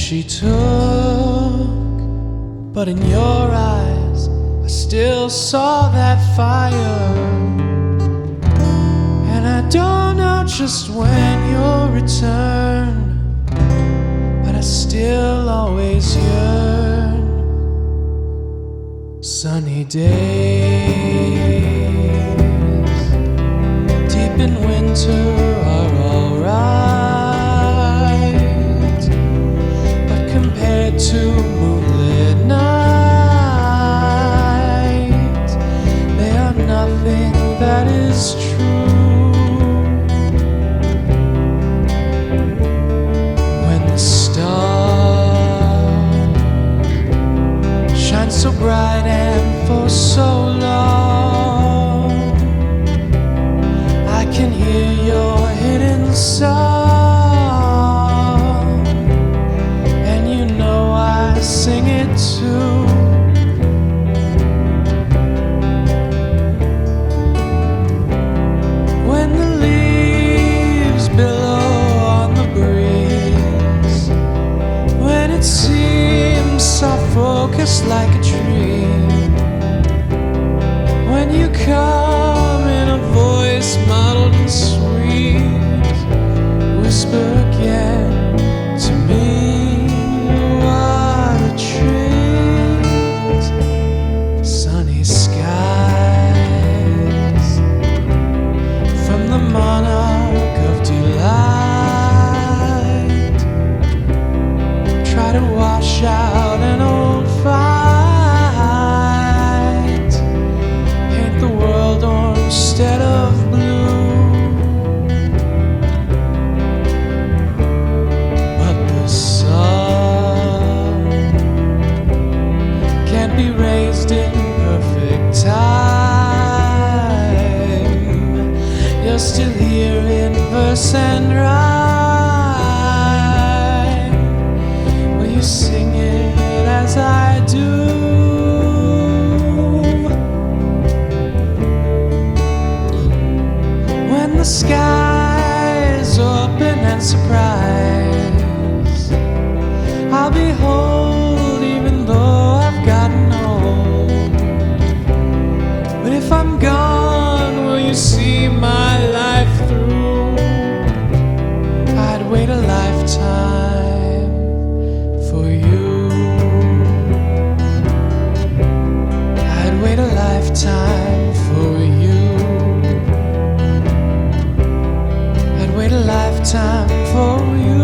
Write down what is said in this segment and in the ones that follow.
she took, but in your eyes I still saw that fire. And I don't know just when you'll return, but I still always yearn. Sunny days deep in winter are alright, but compared to moonlit night, they are nothing that is true. When the stars shine so bright and for so long, I can hear your hidden song, and you know I sing it too. When the leaves billow on the breeze, when it seems soft focused like a dream, when you come in a voice muddled and sweet, whisper again to me, what a treat. Sunny skies from the monarch of delight try to wash out an old fight, paint the world orange instead of blue. But the sun can't be raised in perfect time. You're still here in verse and rhyme. Will you sing it as I do? When the skies open and surprise, I'll behold even though I've gotten old. But if I'm gone, will you see my life through? I'd wait a lifetime for you. I'd wait a lifetime for you. I'd wait a lifetime for you.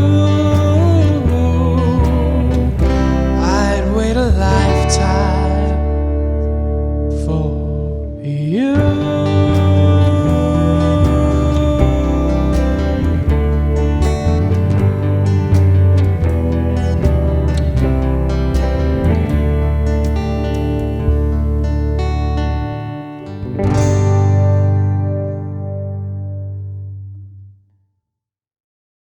I'd wait a lifetime for you.